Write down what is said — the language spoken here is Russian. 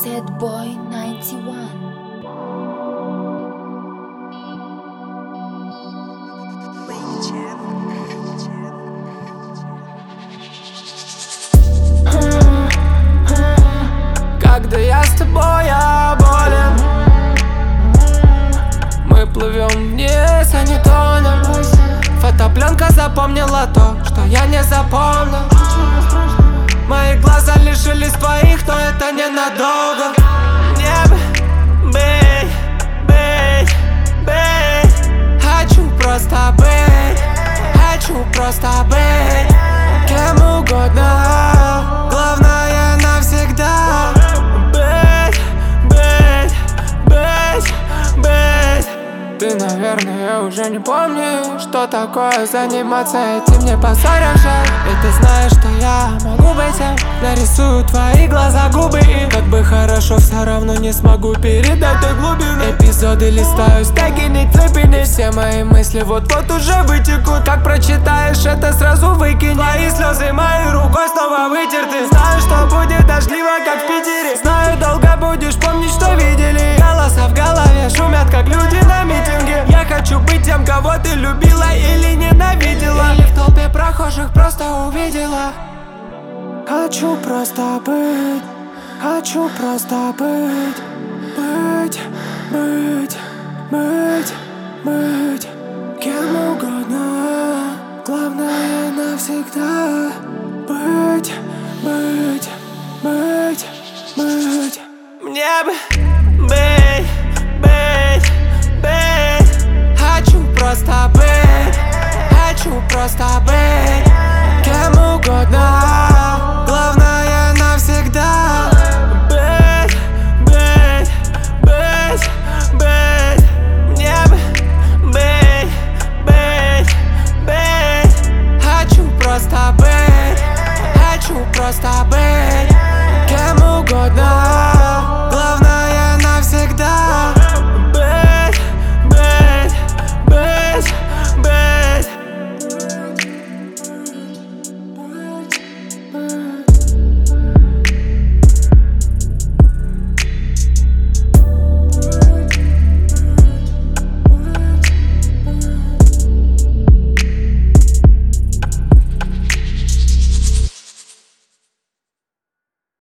Sad Boy 91. Когда я с тобой, я болен. Мы плывем вниз, а не тонем. Фотопленка запомнила то, что я не запомнил. Мои глаза лишились твоих, но это ненадолго. Небо, бей, бей, бей. Хочу просто быть, хочу просто быть кем угодно. Главное навсегда быть, быть, быть, быть. Ты, наверное, уже не помнишь, что такое заниматься этим, не поссоришь. И ты знаешь, что я могу быть тем. Нарисую твои глаза, губы, и как бы хорошо, все равно не смогу передать той глубины. Эпизоды листаю, стеки, не цепи. Все мои мысли вот-вот уже вытекут. Как прочитаешь это, сразу выкинь. Твои слезы моей рукой снова вытерты. Знаю, что будет дождливо, как в Питере. Знаю, долго будешь помнить, что видели. Голоса в голове шумят, как люди на митинге. Я хочу быть тем, кого ты любила или ненавидела, или в толпе прохожих просто увидела. Хочу просто быть, хочу просто быть. Быть, быть, быть, быть кем угодно. Главное навсегда быть, быть, быть, быть. Мне бы быть, быть, быть. Хочу просто быть, хочу просто быть